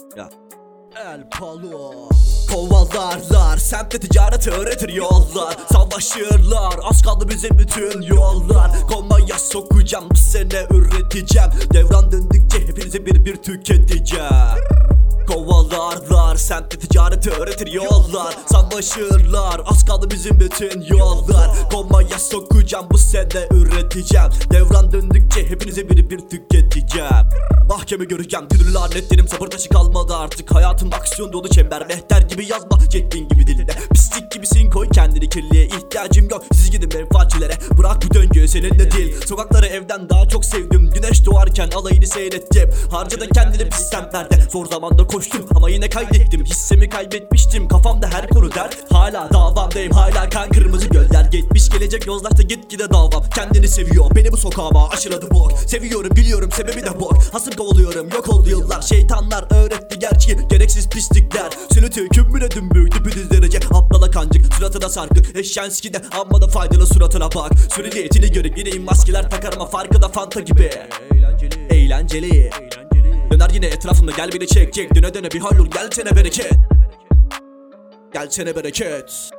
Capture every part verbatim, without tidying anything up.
Ya. El Palo. Kovalarlar, semtte ticaret öğretir yollar. Savaşırlar, az kaldı bizim bütün yollar. Komaya sokacağım, bu sene üreteceğim. Devran döndükçe hepinizi bir bir tüketeceğim. Kovalarlar, semtte ticaret öğretir yollar. Savaşırlar, az kaldı bizim bütün yollar. Komaya sokacağım, bu sene üreteceğim. Devran döndükçe hepinizi bir bir tüketeceğim. Mahkeme göreceğim, dünür lanetlerim, sabır taşı kalmadı artık. Hayatım aksiyon dolu çember, mehter gibi yazma, Ceklin gibi dilinde. Pislik gibisin, koy kendini kirliye, ihtiyacım yok. Siz gidin menfaatçilere, bırak bu döngü seninle değil. Sokakları evden daha çok sevdim, güneş doğarken alayını seyrettim. Harcadın kendini pis semtlerde, zor zamanda koştum ama yine kaydettim. Hissemi kaybetmiştim, kafamda her konu dert. Hala davamdayım, hala kan kırmızı göller. Geçmiş gelecek yozlaşta gitgide davam. Kendini seviyor, beni bu sokağıma aşıladı bok. Seviyorum biliyorum, sebebi de bok. Hasım kovalıyorum, yok oldu yıllar. Şeytanlar öğretti gerçeği, gereksiz pislikler. Sülütü kümbüle dümbük, düpüdüz derece. Aptala kancık, suratına sarkık. Eşyenski de amma da faydalı suratına bak. Süreli etini görüp gireyim maskeler takar ama farkı da Fanta gibi. Eğlenceli, eğlenceli. Döner yine etrafımda, gel beni çek çek. Döne döne bir hallol, gelsene bereket. Gelsene bereket.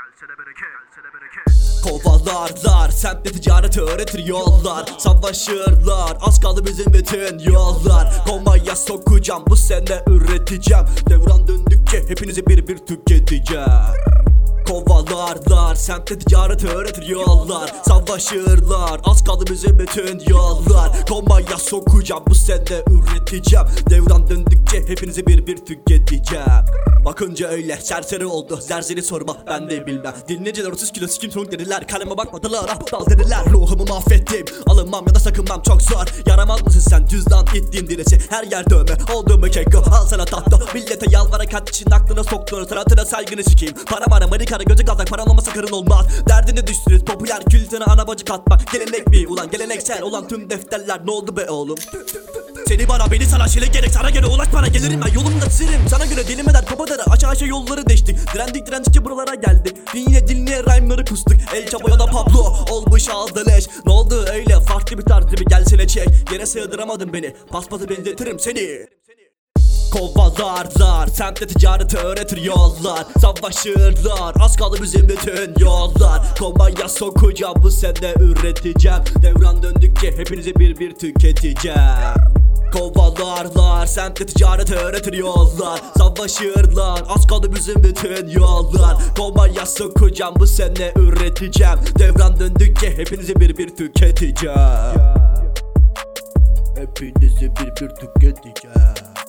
Kovalarlar, semtte ticareti öğretir yollar. Savaşırlar, az kaldı bizim bütün yollar. Komaya sokacağım, bu sene üreteceğim. Devran döndükçe hepinizi bir bir tüketeceğim. Kovalarlar, semtte ticareti öğretir yollar. Savaşırlar, az kaldı bizim bütün yollar. Komaya sokacağım, bu sene üreteceğim. Devran döndükçe hepinizi bir bir tüketeceğim. Bakınca öyle serseri oldu, zerzeri sorma, ben de bilmem. Dinleyiciler otuz kilo sikim soğuk dediler, kaleme bakmadılar, aptal dediler. Ruhumu mahvettim, alınmam ya da sakınmam çok zor. Yaramaz mısın sen cüzdan ittiğin diresi, her yer dövme olduğumu keko. Al sana tahto, millete yalvara kaç için aklına soktuğunu, sanatına saygını sikeyim. Param ara marikara gözü kalacak, param olmasa karın olmaz. Derdini düştünüz, popüler kültüre ana bacı katmak. Gelenek mi ulan, geleneksel olan tüm defterler ne oldu be oğlum? Seni bana, beni sana, şeyle gerek sana göre ulaş bana, gelirim ben yolumda çizerim. Sana göre dilim eder kapadarı, aşağı aşağı yolları deştik. Direndik direndikçe buralara geldik. Dinle dinle rhyme'ları kustuk. El Chapo'ya da Pablo olmuş aldı leş. Ne oldu öyle farklı bir tarz gibi, gelsene çek. Yere sığdıramadın beni, paspası benzetirim seni. Kovalarlar, semtte ticareti öğretir yollar. Savaşırlar, az kaldı bizim bütün yollar. Komaya sokacağım, bu sene üreteceğim. Devran döndükçe hepinizi bir bir tüketeceğim. Kovalarlar, semtte ticareti öğretir yollar. Savaşırlar, az kaldı bizim bütün yollar. Komaya sokacağım, bu sene üreteceğim. Devran döndükçe hepinizi bir bir tüketeceğim. Hepinizi bir bir tüketeceğim.